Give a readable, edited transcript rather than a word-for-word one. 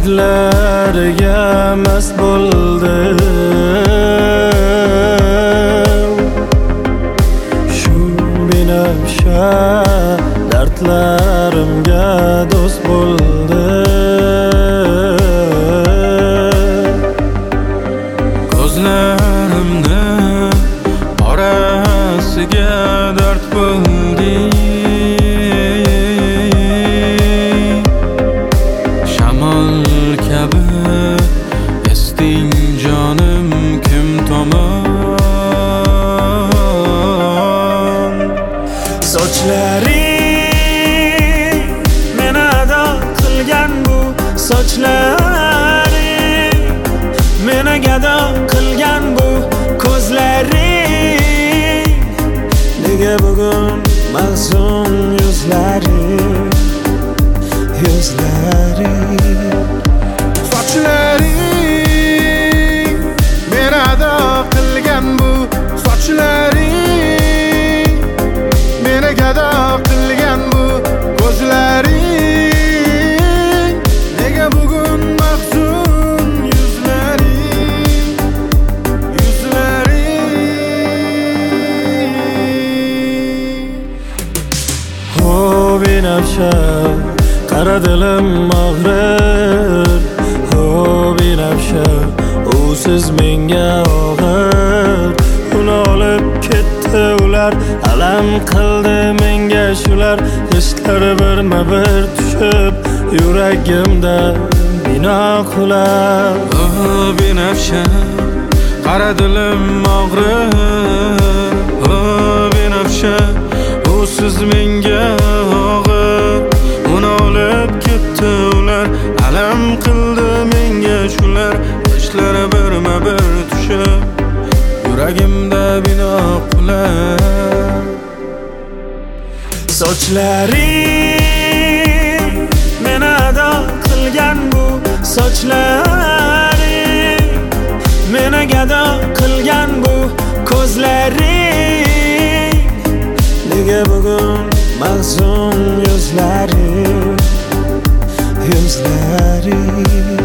hidlariga mast bo'ldim. Shu binafsha dardlarimga do'st bo'ldi. Ko'zlarimni orasiga dard bo'ldi. Shamol kabi esding jonim kim tomon. Sochlaring meni ado qilgan bu sochlaring, meni gado qilgan bu ko'zlaring. Nega bugun mahzun yuzlaring, yuzlaring. Sochlaring meni ado qilgan bu sochlaring, meni gado qilgan bu ko'zlaring. Nega bugun mahzun yuzlaring, yuzlaring. O binafsha qara dilim og'rir. O binafsha usiz menga og'ir. Uni olib ketdi ular, alam qildi menga shular. G'ishtlari birma-bir tushib yuragimda bino qulab. O binafsha qara dilim og'rir. O binafsha usiz menga og'ir. Uni olib ketdi ular, alam qildi menga shular. G'ishlari birma-bir tushib yuragimda bino qulab. Sochlaring meni ado qilgan bu sochlaring, meni gado qilgan bu ko'zlaring. Nega bugun mahzun yuzlaring, yuzlaring.